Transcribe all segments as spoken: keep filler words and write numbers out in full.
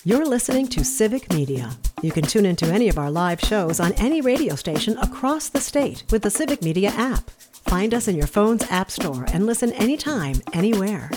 You're listening to Civic Media. You can tune into any of our live shows on any radio station across the state with the Civic Media app. Find us in your phone's app store and listen anytime, anywhere.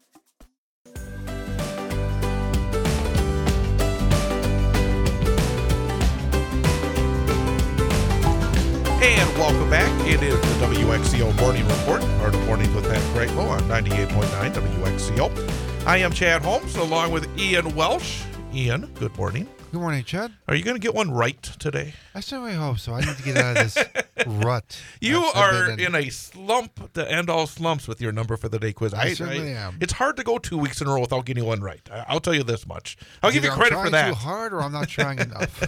And welcome back. It is the W X C O Morning Report, or the Morning with Pat Greglow on ninety-eight point nine W X C O. I am Chad Holmes, along with Ian Welsh. Ian, good morning. Good morning, Chad. Are you going to get one right today? I certainly hope so. I need to get out of this rut. You I've are been in a slump to end all slumps with your number for the day quiz. I certainly am. It's hard to go two weeks in a row without getting one right. I, I'll tell you this much. I'll give you Either credit I'm for trying that. too hard, or I'm not trying enough.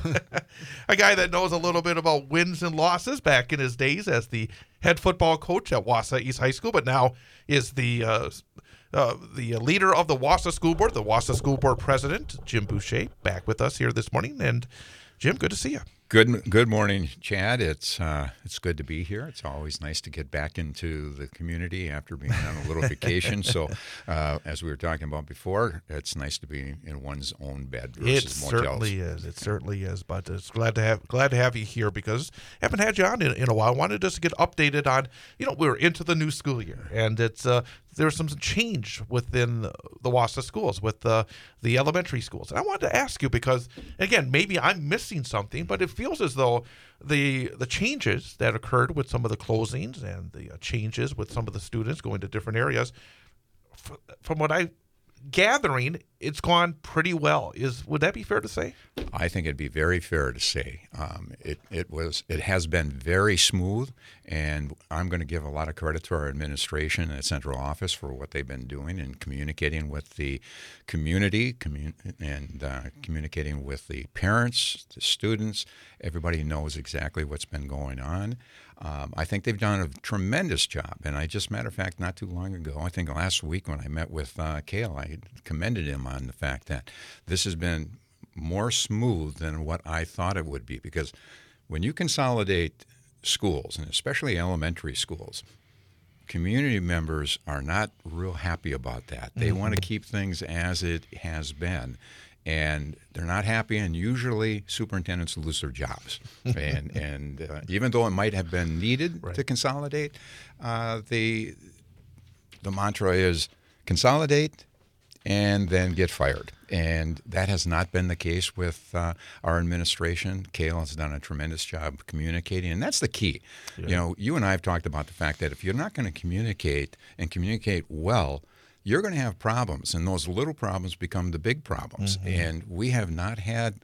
A guy that knows a little bit about wins and losses back in his days as the head football coach at Wausau East High School, but now is the uh, uh, the leader of the Wausau School Board, the Wausau School Board President, Jim Boucher, back with us here this morning. And Jim, good to see you. Good good morning, Chad. It's uh, it's good to be here. It's always nice to get back into the community after being on a little vacation. So, uh, as we were talking about before, it's nice to be in one's own bed versus It motels. certainly is. It certainly is. But it's glad to have glad to have you here because I haven't had you on in, in a while. I wanted us to get updated on. You know, we're into the new school year, and it's uh, there's some change within the, the Wausau schools with the the elementary schools. And I wanted to ask you because again, maybe I'm missing something, but it feels as though the the changes that occurred with some of the closings and the uh, changes with some of the students going to different areas, f- from what I gathering, it's gone pretty well. Is would that be fair to say? I think it'd be very fair to say um, it. It was. It has been very smooth, and I'm going to give a lot of credit to our administration and central office for what they've been doing and communicating with the community, commun- and uh, communicating with the parents, the students. Everybody knows exactly what's been going on. Um, I think they've done a tremendous job. And I just, matter of fact, not too long ago, I think last week when I met with uh, Cale, I commended him on the fact that this has been more smooth than what I thought it would be. Because when you consolidate schools, and especially elementary schools, community members are not real happy about that. They mm-hmm. want to keep things as it has been. And they're not happy, and usually superintendents lose their jobs. and and uh, even though it might have been needed right. to consolidate, uh, the the mantra is consolidate and then get fired. And that has not been the case with uh, our administration. Cale has done a tremendous job communicating, and that's the key. Yeah. You know, you and I have talked about the fact that if you're not going to communicate and communicate well, you're going to have problems, and those little problems become the big problems. Mm-hmm. And we have not had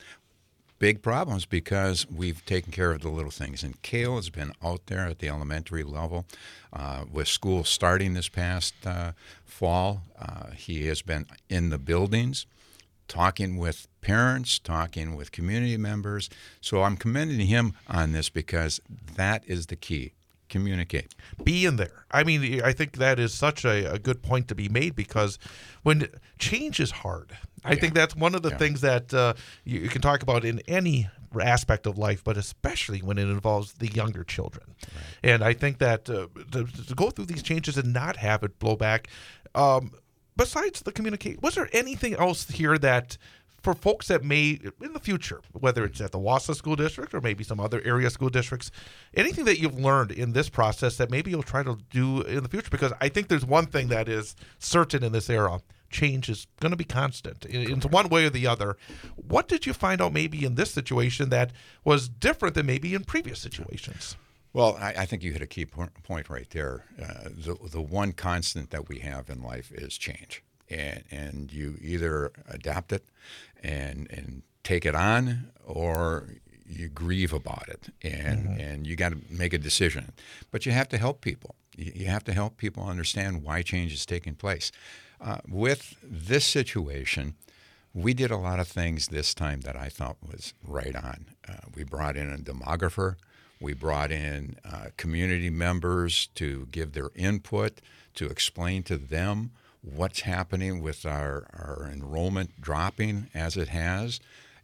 big problems because we've taken care of the little things. And Cale has been out there at the elementary level uh, with school starting this past uh, fall. Uh, he has been in the buildings, talking with parents, talking with community members. So I'm commending him on this because that is the key. Communicate. Be in there. I mean, I think that is such a, a good point to be made because when change is hard, I yeah. think that's one of the yeah. things that uh, you, you can talk about in any aspect of life, but especially when it involves the younger children. Right. And I think that uh, to, to go through these changes and not have it blow back, um, besides the communicate, was there anything else here that for folks that may, in the future, whether it's at the Wausau School District or maybe some other area school districts, anything that you've learned in this process that maybe you'll try to do in the future? Because I think there's one thing that is certain in this era. Change is going to be constant in, in one way or the other. What did you find out maybe in this situation that was different than maybe in previous situations? Well, I, I think you hit a key point right there. Uh, the, the one constant that we have in life is change. And, and you either adapt it and and take it on, or you grieve about it, and mm-hmm. and you got to make a decision. But you have to help people. You, you have to help people understand why change is taking place. Uh, with this situation, we did a lot of things this time that I thought was right on. Uh, we brought in a demographer. We brought in uh, community members to give their input, to explain to them what's happening with our, our enrollment dropping as it has,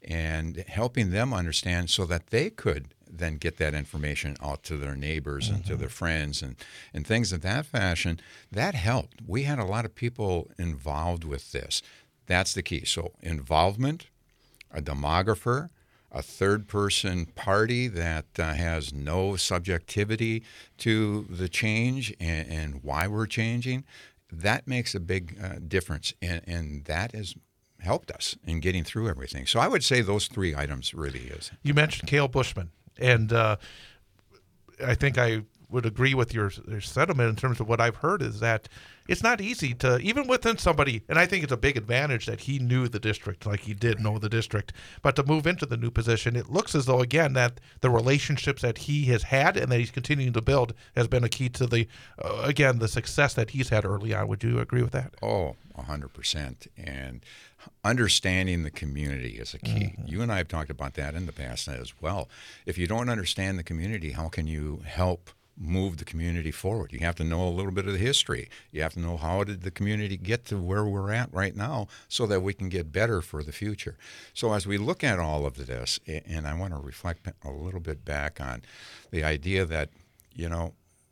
and helping them understand so that they could then get that information out to their neighbors mm-hmm. and to their friends and, and things of that fashion. That helped. We had a lot of people involved with this. That's the key. So involvement, a demographer, a third-person party that uh, has no subjectivity to the change and, and why we're changing, that makes a big uh, difference, and, and that has helped us in getting through everything. So I would say those three items really is. You mentioned Cale Bushman, and uh, I think I would agree with your, your sentiment in terms of what I've heard is that it's not easy to, even within somebody, and I think it's a big advantage that he knew the district like he did know the district, but to move into the new position, it looks as though, again, that the relationships that he has had and that he's continuing to build has been a key to the, uh, again, the success that he's had early on. Would you agree with that? Oh, one hundred percent. And understanding the community is a key. Mm-hmm. You and I have talked about that in the past as well. If you don't understand the community, how can you help move the community forward? You have to know a little bit of the history. You have to know how did the community get to where we're at right now so that we can get better for the future. So as we look at all of this, and I want to reflect a little bit back on the idea that, you know,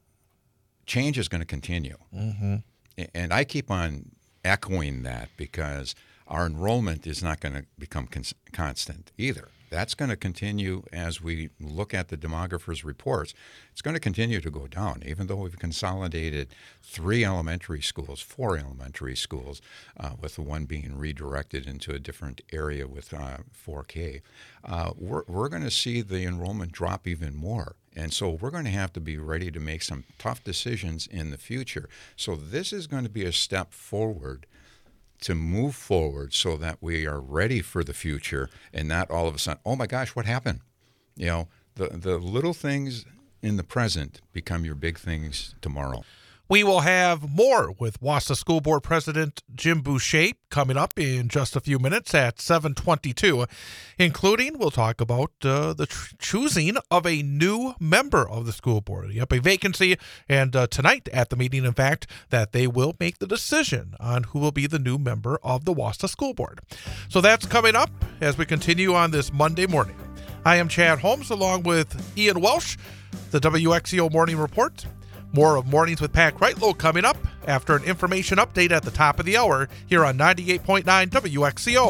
change is going to continue. Mm-hmm. And I keep on echoing that because our enrollment is not going to become cons- constant either. That's going to continue as we look at the demographer's reports. It's going to continue to go down, even though we've consolidated three elementary schools, four elementary schools, uh, with the one being redirected into a different area with uh, four K. Uh, we're we're going to see the enrollment drop even more. And so we're going to have to be ready to make some tough decisions in the future. So this is going to be a step forward to move forward so that we are ready for the future and not all of a sudden, oh my gosh, what happened? You know, the, the little things in the present become your big things tomorrow. We will have more with Wassa School Board President Jim Boucher coming up in just a few minutes at seven twenty-two, including we'll talk about uh, the tr- choosing of a new member of the school board. Yep, a vacancy, and uh, tonight at the meeting, in fact, that they will make the decision on who will be the new member of the Wassa School Board. So that's coming up as we continue on this Monday morning. I am Chad Holmes along with Ian Welsh, the W X C O Morning Report. More of Mornings with Pat Kreitlow coming up after an information update at the top of the hour here on ninety-eight point nine W X C O.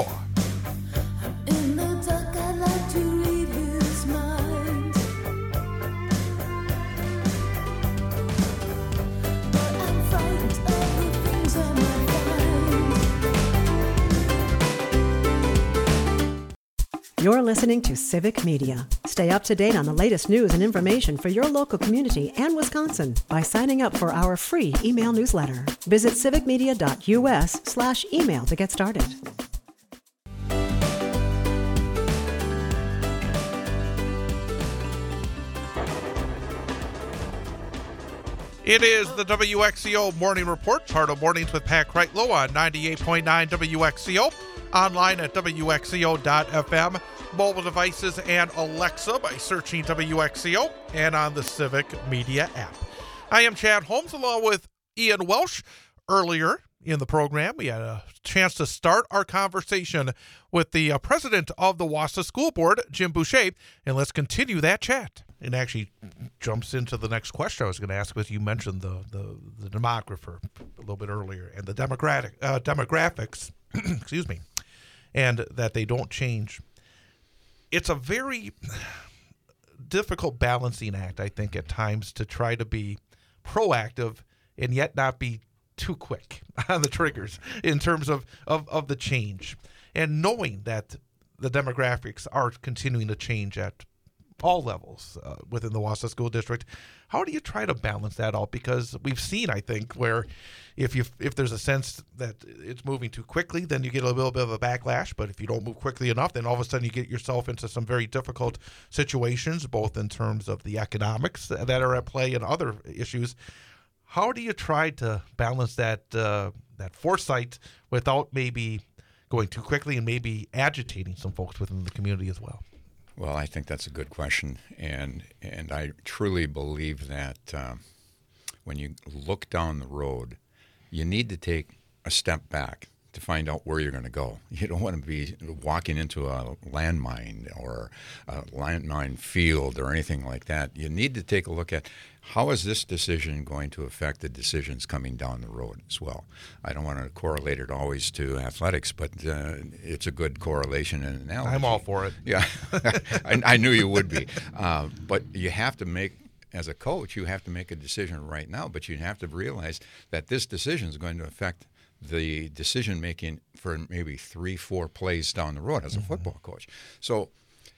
In the dark, I like to read his mind, but I'm frightened of the things I might find. You're listening to Civic Media. Stay up to date on the latest news and information for your local community and Wisconsin by signing up for our free email newsletter. Visit civicmedia.us slash email to get started. It is the W X C O Morning Report, part of Mornings with Pat Kreitlow on ninety-eight point nine W X C O, online at W X C O dot F M, mobile devices and Alexa by searching W X C O, and on the Civic Media app. I am Chad Holmes along with Ian Welsh. Earlier in the program, we had a chance to start our conversation with the uh, president of the Wassa School Board, Jim Boucher, and let's continue that chat. It actually jumps into the next question I was going to ask, because you mentioned the, the, the demographer a little bit earlier and the demographic, uh, demographics, excuse me, and that they don't change. It's a very difficult balancing act, I think, at times, to try to be proactive and yet not be too quick on the triggers in terms of, of, of the change. And knowing that the demographics are continuing to change at all levels uh, within the Wassa School District, how do you try to balance that out? Because we've seen, I think, where if you if there's a sense that it's moving too quickly, then you get a little bit of a backlash. But if you don't move quickly enough, then all of a sudden you get yourself into some very difficult situations, both in terms of the economics that are at play and other issues. How do you try to balance that uh, that foresight without maybe going too quickly and maybe agitating some folks within the community as well? Well, I think that's a good question, and and I truly believe that um, when you look down the road, you need to take a step back to find out where you're going to go. You don't want to be walking into a landmine or a landmine field or anything like that. You need to take a look at how is this decision going to affect the decisions coming down the road as well. I don't want to correlate it always to athletics, but uh, it's a good correlation and analogy. I'm all for it. Yeah, I, I knew you would be. Uh, but you have to make, as a coach, you have to make a decision right now, but you have to realize that this decision is going to affect the decision making for maybe three, four plays down the road as a mm-hmm. football coach. So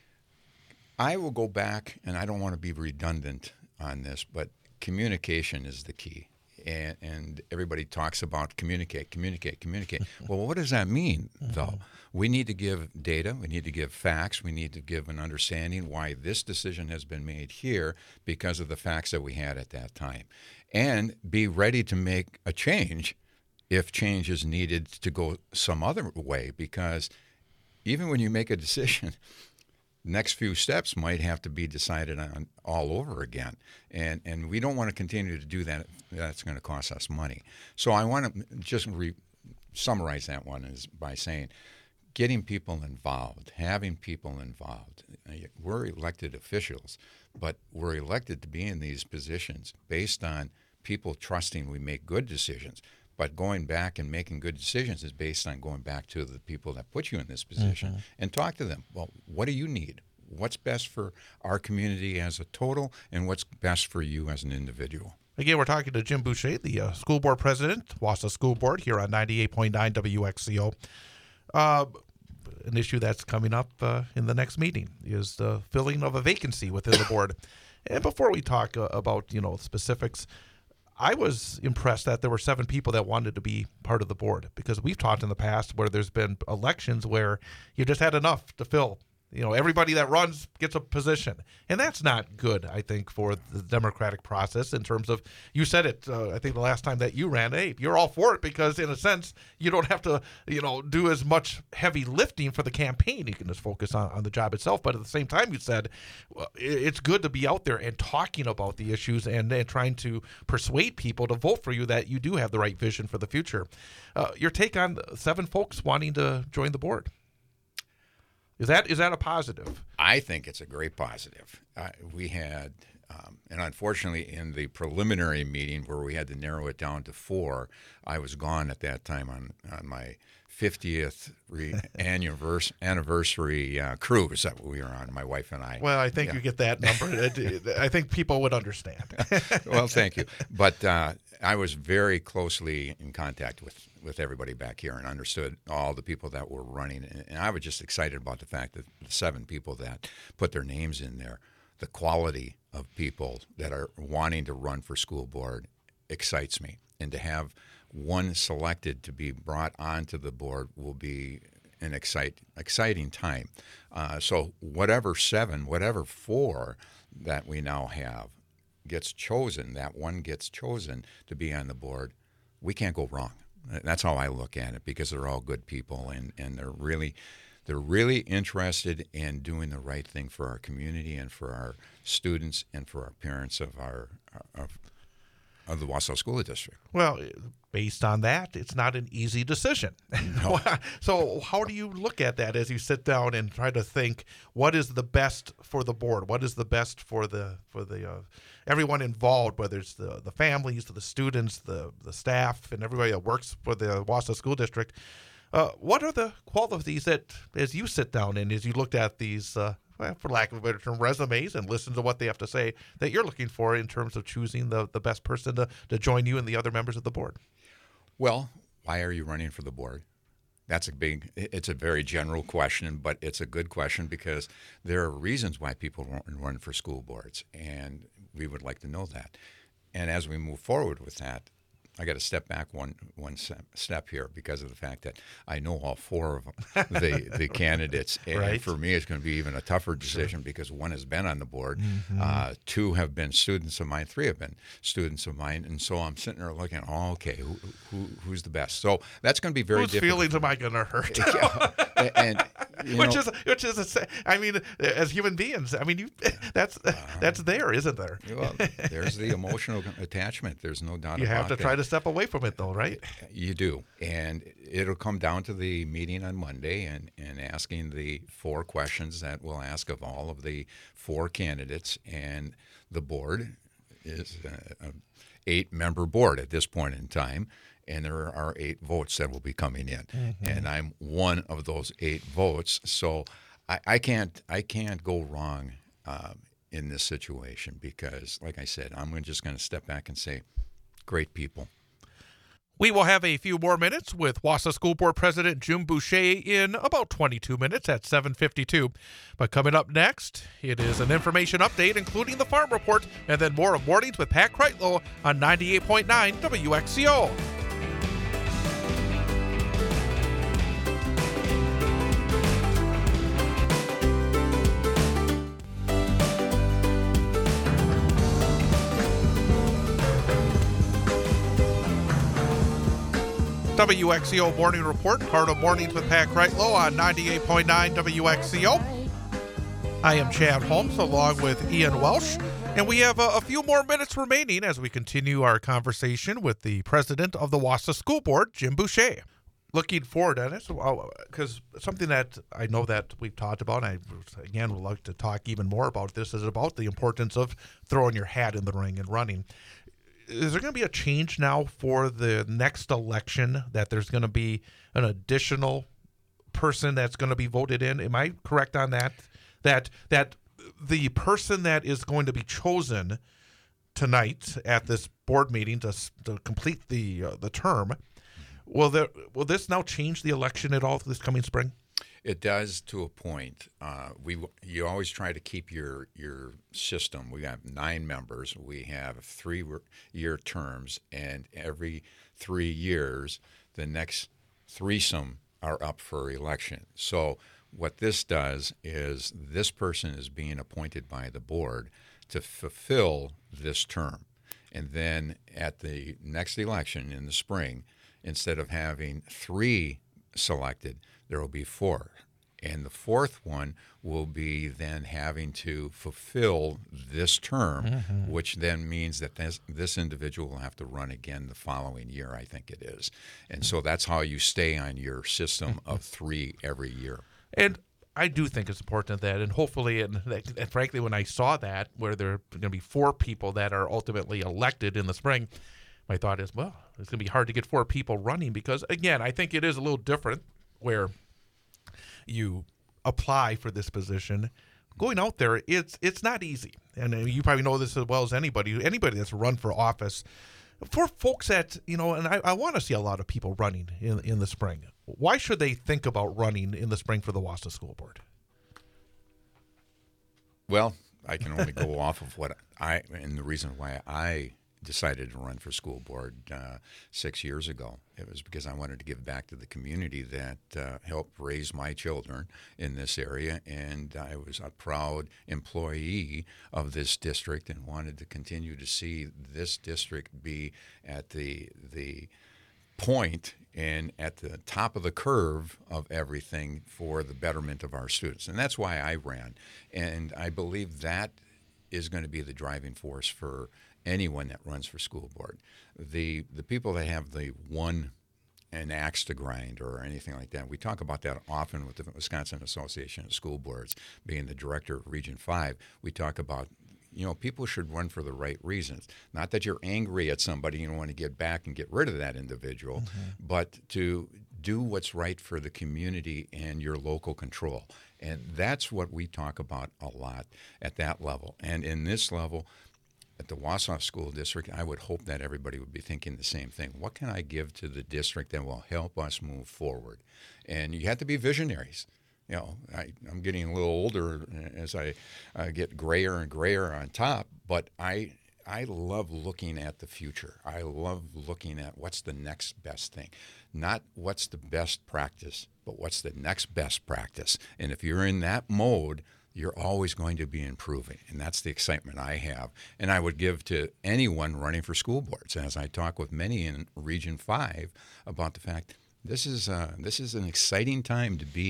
I will go back, and I don't want to be redundant on this, but communication is the key. And, and everybody talks about communicate, communicate, communicate. Well, what does that mean, though? We need to give data. We need to give facts. We need to give an understanding why this decision has been made here because of the facts that we had at that time. And be ready to make a change if change is needed to go some other way, because even when you make a decision, next few steps might have to be decided on all over again. And and we don't want to continue to do that. That's going to cost us money. So I want to just re- summarize that one is by saying getting people involved, having people involved. We're elected officials, but we're elected to be in these positions based on people trusting we make good decisions. But going back and making good decisions is based on going back to the people that put you in this position mm-hmm. and talk to them. Well, what do you need? What's best for our community as a total, and what's best for you as an individual? Again, we're talking to Jim Boucher, the uh, school board president, Wausau School Board, here on ninety-eight point nine W X C O. Uh, an issue that's coming up uh, in the next meeting is the filling of a vacancy within the board. And before we talk uh, about, you know, specifics, I was impressed that there were seven people that wanted to be part of the board, because we've talked in the past where there's been elections where you just had enough to fill. You know, everybody that runs gets a position. And that's not good, I think, for the democratic process in terms of, you said it, uh, I think the last time that you ran, hey, you're all for it because, in a sense, you don't have to, you know, do as much heavy lifting for the campaign. You can just focus on, on the job itself. But at the same time, you said, well, it's good to be out there and talking about the issues and, and trying to persuade people to vote for you that you do have the right vision for the future. Uh, your take on seven folks wanting to join the board? Is that is that a positive? I think it's a great positive. Uh, we had, um, and unfortunately, in the preliminary meeting where we had to narrow it down to four, I was gone at that time on, on my fiftieth re- anniversary, anniversary uh, cruise that we were on, my wife and I. Well, I think yeah. you get that number. it, it, I think people would understand. Well, thank you. But uh, I was very closely in contact with, with everybody back here and understood all the people that were running. And, and I was just excited about the fact that the seven people that put their names in there, the quality of people that are wanting to run for school board excites me. And to have one selected to be brought onto the board will be an excite, exciting time. Uh, so whatever seven, whatever four that we now have gets chosen, that one gets chosen to be on the board, we can't go wrong. That's how I look at it, because they're all good people, and, and they're really they're really interested in doing the right thing for our community and for our students and for our parents of our of, of the Wausau School District. Well, based on that, it's not an easy decision. No. So how do you look at that as you sit down and try to think what is the best for the board? What is the best for the for the uh, everyone involved, whether it's the the families, the students, the the staff, and everybody that works for the Wausau School District? Uh, what are the qualities that, as you sit down and as you looked at these, uh, well, for lack of a better term, resumes and listen to what they have to say, that you're looking for in terms of choosing the, the best person to, to join you and the other members of the board? Well, why are you running for the board? That's a big, it's a very general question, but it's a good question because there are reasons why people run for school boards, and we would like to know that. And as we move forward with that, I got to step back one one step here because of the fact that I know all four of them, the the candidates, and right. for me it's going to be even a tougher decision sure. because one has been on the board, mm-hmm. uh, two have been students of mine, three have been students of mine, and so I'm sitting there looking, oh, okay, who, who who's the best? So that's going to be very Whose difficult. feelings am I going to hurt? Yeah. And You which know- is which is a, sa- I mean, as human beings, I mean, you, that's that's there, isn't there? Well, there's the emotional attachment. There's no doubt You about have to that. try to step away from it, though, right? You do. And it'll come down to the meeting on Monday and, and asking the four questions that we'll ask of all of the four candidates. And the board is an eight-member board at this point in time. And there are eight votes that will be coming in. Mm-hmm. And I'm one of those eight votes. So I, I can't I can't go wrong um, in this situation because, like I said, I'm just going to step back and say, great people. We will have a few more minutes with Wausau School Board President Jim Boucher in about twenty-two minutes at seven fifty-two. But coming up next, it is an information update, including the Farm Report, and then more of Mornings with Pat Kreitlow on ninety-eight point nine W X C O. W X C O Morning Report, part of Mornings with Pat Kreitlow on ninety-eight point nine W X C O. I am Chad Holmes along with Ian Welsh, and we have a, a few more minutes remaining as we continue our conversation with the president of the Wausau School Board, Jim Boucher. Looking forward, Dennis, because something that I know that we've talked about, and I, again, would like to talk even more about this, is about the importance of throwing your hat in the ring and running. Is there going to be a change now for the next election that there's going to be an additional person that's going to be voted in? Am I correct on that? That that the person that is going to be chosen tonight at this board meeting to, to complete the uh, the term, will there will this now change the election at all this coming spring? It does to a point. Uh, we you always try to keep your your system. We have nine members. We have three-year terms, and every three years, the next threesome are up for election. So what this does is this person is being appointed by the board to fulfill this term, and then at the next election in the spring, instead of having three selected, there will be four. And the fourth one will be then having to fulfill this term, mm-hmm. which then means that this, this individual will have to run again the following year, I think it is. And so that's how you stay on your system of three every year. And I do think it's important that, and hopefully, and, and frankly, when I saw that, where there are going to be four people that are ultimately elected in the spring, my thought is, well, it's going to be hard to get four people running because, again, I think it is a little different where you apply for this position. Going out there, it's it's not easy. And you probably know this as well as anybody, anybody that's run for office. For folks that, you know, and I, I want to see a lot of people running in, in the spring. Why should they think about running in the spring for the Wausau School Board? Well, I can only go off of what I, and the reason why I decided to run for school board uh, six years ago. It was because I wanted to give back to the community that uh, helped raise my children in this area, and I was a proud employee of this district and wanted to continue to see this district be at the the point and at the top of the curve of everything for the betterment of our students. And that's why I ran. And I believe that is going to be the driving force for anyone that runs for school board. The the people that have the one an axe to grind or anything like that, we talk about that often with the Wisconsin Association of School Boards, being the director of Region five. We talk about, you know, people should run for the right reasons. Not that you're angry at somebody and want to get back and get rid of that individual, mm-hmm. but to do what's right for the community and your local control. And that's what we talk about a lot at that level. And in this level, at the Wausau School District, I would hope that everybody would be thinking the same thing. What can I give to the district that will help us move forward? And you have to be visionaries. You know, I, I'm getting a little older as I uh, get grayer and grayer on top, but I I love looking at the future. I love looking at what's the next best thing. Not what's the best practice, but what's the next best practice. And if you're in that mode, you're always going to be improving, and that's the excitement I have. And I would give to anyone running for school boards, as I talk with many in Region five about the fact this is uh, this is an exciting time to be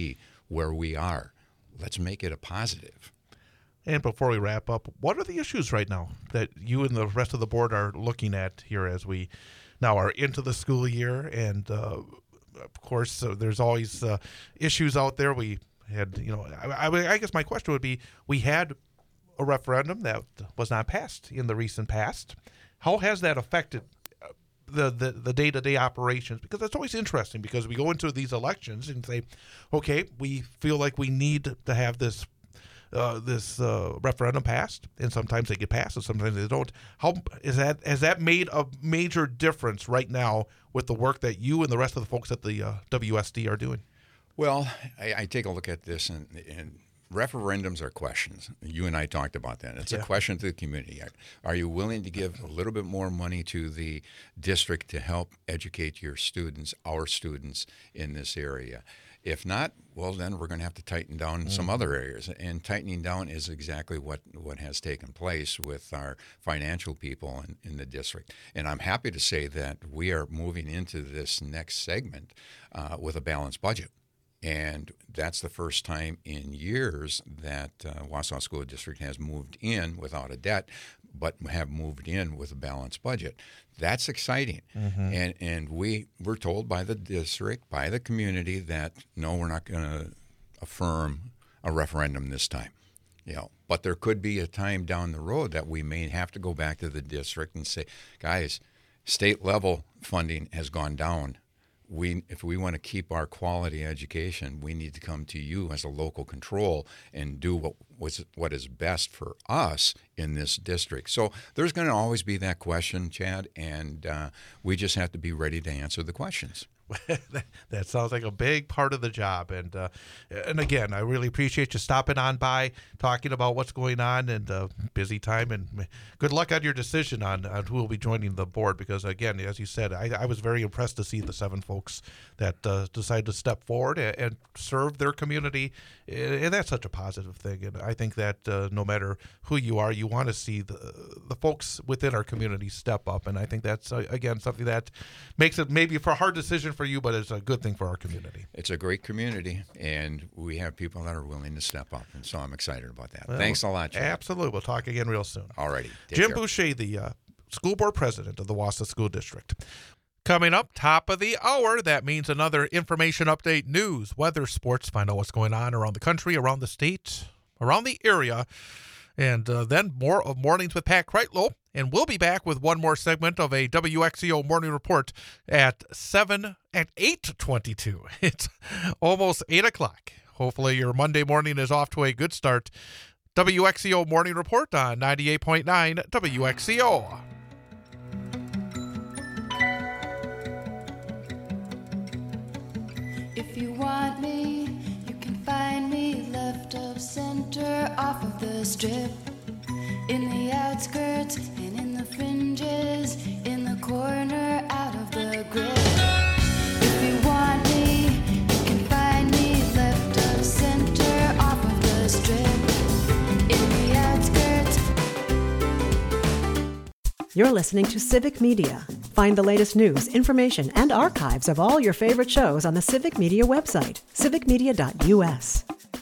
where we are. Let's make it a positive. And before we wrap up, what are the issues right now that you and the rest of the board are looking at here as we now are into the school year? And, uh, of course, uh, there's always uh, issues out there. We had, you know, I, I, I guess my question would be, we had a referendum that was not passed in the recent past. How has that affected the, the, the day-to-day operations? Because it's always interesting, because we go into these elections and say, okay, we feel like we need to have this uh, this uh, referendum passed, and sometimes they get passed and sometimes they don't. How is that? Has that made a major difference right now with the work that you and the rest of the folks at the uh, W S D are doing? Well, I, I take a look at this, and, and referendums are questions. You and I talked about that. It's Yeah. a question to the community. Are you willing to give a little bit more money to the district to help educate your students, our students in this area? If not, well, then we're going to have to tighten down in some other areas. And tightening down is exactly what, what has taken place with our financial people in, in the district. And I'm happy to say that we are moving into this next segment uh, with a balanced budget. And that's the first time in years that uh, Wausau School District has moved in without a debt, but have moved in with a balanced budget. That's exciting. Mm-hmm. And and we were told by the district, by the community, that no, we're not going to affirm a referendum this time. You know, but there could be a time down the road that we may have to go back to the district and say, guys, state level funding has gone down. We, if we want to keep our quality education, we need to come to you as a local control and do what was what is best for us in this district. So there's going to always be that question, Chad, and uh, we just have to be ready to answer the questions. That sounds like a big part of the job. And uh, and again, I really appreciate you stopping on by, talking about what's going on, and uh, busy time. And good luck on your decision on, on who will be joining the board, because, again, as you said, I, I was very impressed to see the seven folks that uh, decided to step forward and, and serve their community. And that's such a positive thing. And I think that uh, no matter who you are, you want to see the, the folks within our community step up. And I think that's, uh, again, something that makes it maybe for a hard decision for you, but it's a good thing for our community. It's a great community, and we have people that are willing to step up, and so I'm excited about that. Well, Thanks a lot, Chad. Absolutely. We'll talk again real soon. All righty. Jim care. Boucher, the uh, school board president of the Wausau School District. Coming up, top of the hour, that means another information update, news, weather, sports, find out what's going on around the country, around the state, around the area, and uh, then more of Mornings with Pat Kreitlow. And we'll be back with one more segment of a W X C O Morning Report at seven at eight twenty-two. It's almost eight o'clock. Hopefully your Monday morning is off to a good start. W X C O Morning Report on ninety-eight point nine W X C O. If you want me, you can find me left of center off of the strip. In the outskirts and in the fringes, in the corner out of the grip. If you want me, you can find me left of center off of the strip. In the outskirts. You're listening to Civic Media. Find the latest news, information, and archives of all your favorite shows on the Civic Media website, civic media dot U S.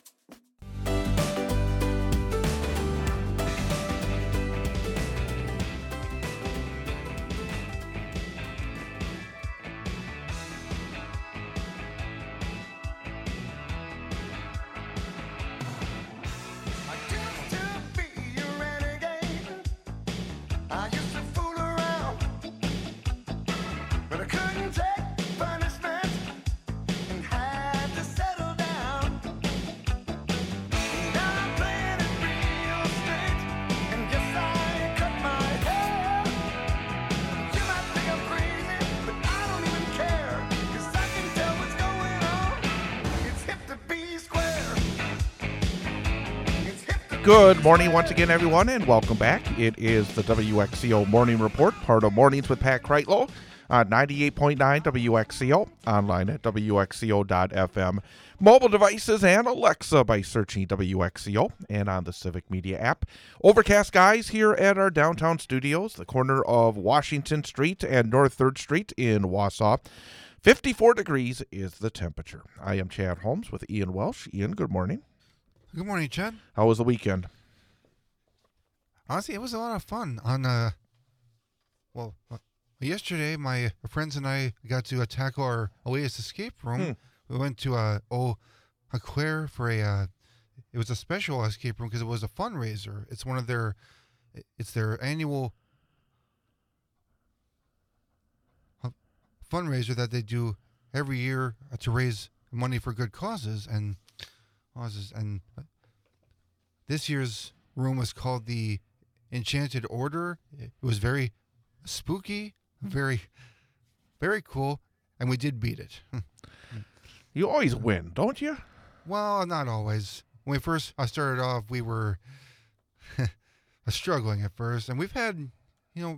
Good morning once again, everyone, and welcome back. It is the W X C O Morning Report, part of Mornings with Pat Kreitlow on ninety-eight point nine W X C O, online at W X C O dot F M, mobile devices, and Alexa by searching W X C O, and on the Civic Media app. Overcast skies here at our downtown studios, the corner of Washington Street and North third Street in Wausau. fifty-four degrees is the temperature. I am Chad Holmes with Ian Welsh. Ian, good morning. Good morning, Chad. How was the weekend? Honestly, it was a lot of fun. On uh, well, uh, yesterday, my friends and I got to uh, tackle our Oasis escape room. Hmm. We went to uh, Eau Claire for a. Uh, it was a special escape room because it was a fundraiser. It's one of their. It's their annual fundraiser that they do every year to raise money for good causes, and causes. And this year's room was called the Enchanted Order. It was very spooky, very, very cool, and we did beat it. You always win, don't you? Well, not always. When we first I started off, we were struggling at first, and we've had, you know,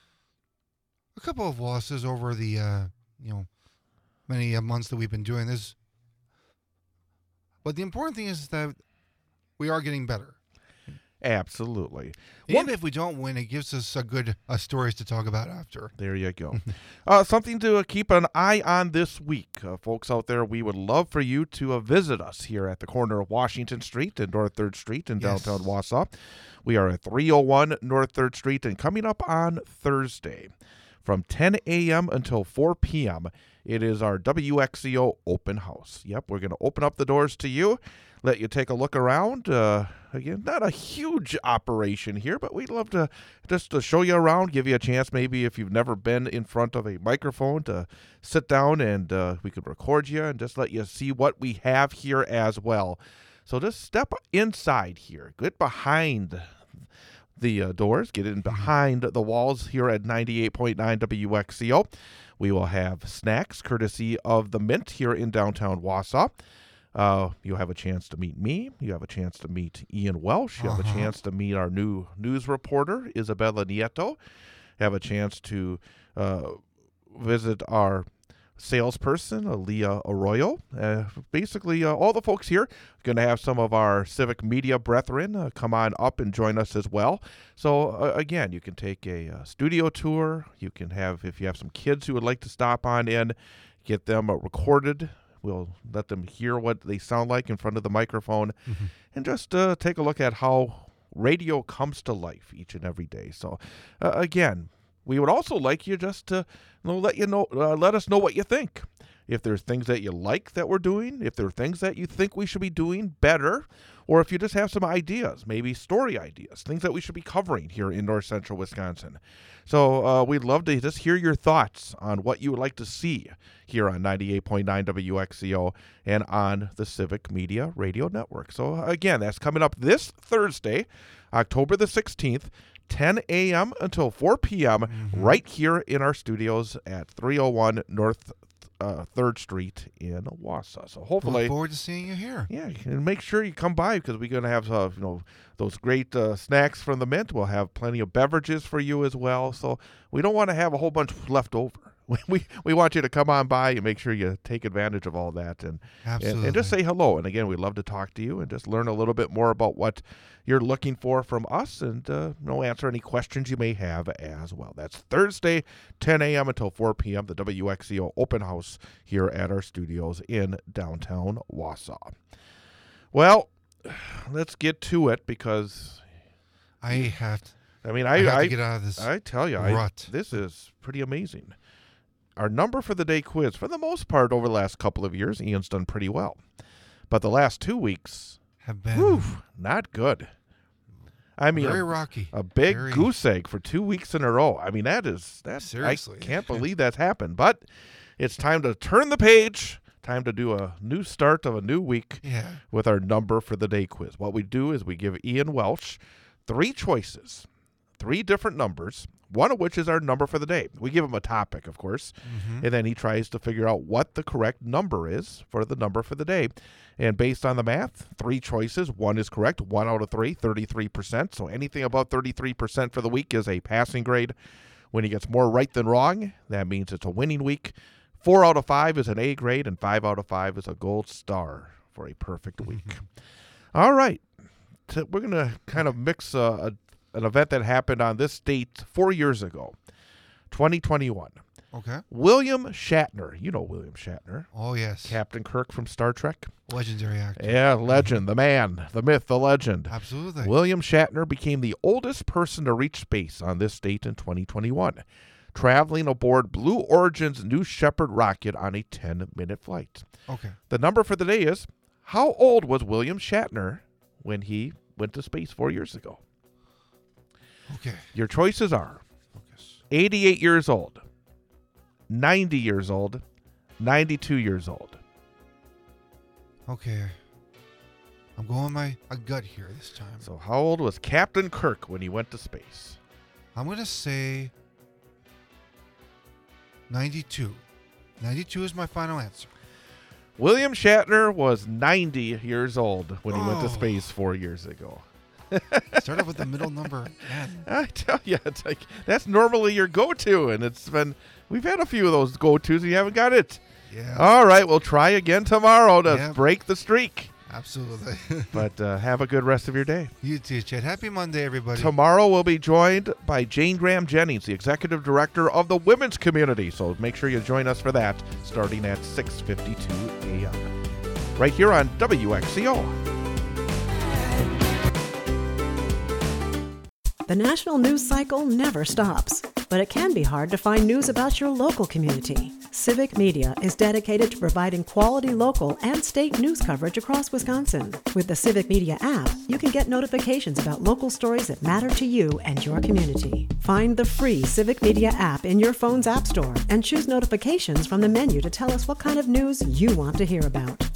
a couple of losses over the, uh, you know, many uh, months that we've been doing this. But the important thing is that we are getting better. Absolutely. Even if we don't win, it gives us a good uh, stories to talk about after. There you go. uh, something to uh, keep an eye on this week. Uh, folks out there, we would love for you to uh, visit us here at the corner of Washington Street and North third Street in Yes. downtown Wausau. We are at three oh one North third Street, and coming up on Thursday from ten a.m. until four p.m., it is our W X C O open house. Yep, we're going to open up the doors to you, let you take a look around. Uh, again, not a huge operation here, but we'd love to just to show you around, give you a chance maybe if you've never been in front of a microphone to sit down and uh, we could record you and just let you see what we have here as well. So just step inside here, get behind the uh, doors, get in behind the walls here at ninety-eight point nine W X C O. We will have snacks courtesy of the Mint here in downtown Wausau. Uh, you have a chance to meet me. You have a chance to meet Ian Welsh. You have Uh-huh. a chance to meet our new news reporter, Isabella Nieto. You have a chance to uh, visit our salesperson, Leah Arroyo. Uh, basically, uh, all the folks here are going to have some of our civic media brethren uh, come on up and join us as well. So, uh, again, you can take a, uh studio tour. You can have, if you have some kids who would like to stop on in, get them uh, recorded. We'll let them hear what they sound like in front of the microphone Mm-hmm. and just uh, take a look at how radio comes to life each and every day. So, uh, again, we would also like you just to you know, let you know, uh, let us know what you think. If there's things that you like that we're doing, if there are things that you think we should be doing better, or if you just have some ideas, maybe story ideas, things that we should be covering here in North Central Wisconsin. So uh, we'd love to just hear your thoughts on what you would like to see here on ninety-eight point nine W X C O and on the Civic Media Radio Network. So again, that's coming up this Thursday, October the sixteenth, ten a.m. until four p.m. Mm-hmm. right here in our studios at three oh one North uh, third Street in Wausau. So Look hopefully, forward to seeing you here. yeah, and make sure you come by because we're going to have uh, you know those great uh, snacks from the Mint. We'll have plenty of beverages for you as well. So we don't want to have a whole bunch left over. We, we we want you to come on by and make sure you take advantage of all that and, and Absolutely. and just say hello. And again, we'd love to talk to you and just learn a little bit more about what you're looking for from us and uh, you know, answer any questions you may have as well. That's Thursday, ten a.m. until four p.m., the W X C O open house here at our studios in downtown Wausau. Well, let's get to it because, I have to, I mean, I, I, have I, to get out of this. I tell you, I, rut. this is pretty amazing. Our number for the day quiz, for the most part, over the last couple of years, Ian's done pretty well. But the last two weeks, have been whew, not good. I mean, very a, rocky. a big Very- goose egg for two weeks in a row. I mean, that is, that's, Seriously. I can't believe that's happened. But it's time to turn the page, time to do a new start of a new week Yeah. with our number for the day quiz. What we do is we give Ian Welsh three choices, three different numbers, one of which is our number for the day. We give him a topic, of course, Mm-hmm. and then he tries to figure out what the correct number is for the number for the day. And based on the math, three choices, one is correct, one out of three, thirty-three percent. So anything above thirty-three percent for the week is a passing grade. When he gets more right than wrong, that means it's a winning week. Four out of five is an A grade, and five out of five is a gold star for a perfect week. All right. So we're going to kind of mix uh, a, an event that happened on this date four years ago, twenty twenty-one. Okay. William Shatner. You know William Shatner. Oh, yes. Captain Kirk from Star Trek. Legendary actor. Yeah, legend, the man, the myth, the legend. Absolutely. William Shatner became the oldest person to reach space on this date in twenty twenty-one, traveling aboard Blue Origin's New Shepard rocket on a ten-minute flight. Okay. The number for the day is, how old was William Shatner when he went to space four years ago? Okay. Your choices are Focus. eighty-eight years old, ninety years old, ninety-two years old. Okay. I'm going my a gut here this time. So how old was Captain Kirk when he went to space? I'm going to say ninety-two. ninety-two is my final answer. William Shatner was ninety years old when he went to Oh. space four years ago. Started with the middle number again. I tell you, it's like that's normally your go-to, and it's been we've had a few of those go-tos, and you haven't got it. Yeah. All right, we'll try again tomorrow to Yeah. break the streak. Absolutely. But uh, have a good rest of your day. You too, Chad. Happy Monday, everybody. Tomorrow we'll be joined by Jane Graham Jennings, the executive director of the women's community. So make sure you join us for that, starting at six fifty-two a.m. right here on W X C O. The national news cycle never stops, but it can be hard to find news about your local community. Civic Media is dedicated to providing quality local and state news coverage across Wisconsin. With the Civic Media app, you can get notifications about local stories that matter to you and your community. Find the free Civic Media app in your phone's app store and choose notifications from the menu to tell us what kind of news you want to hear about.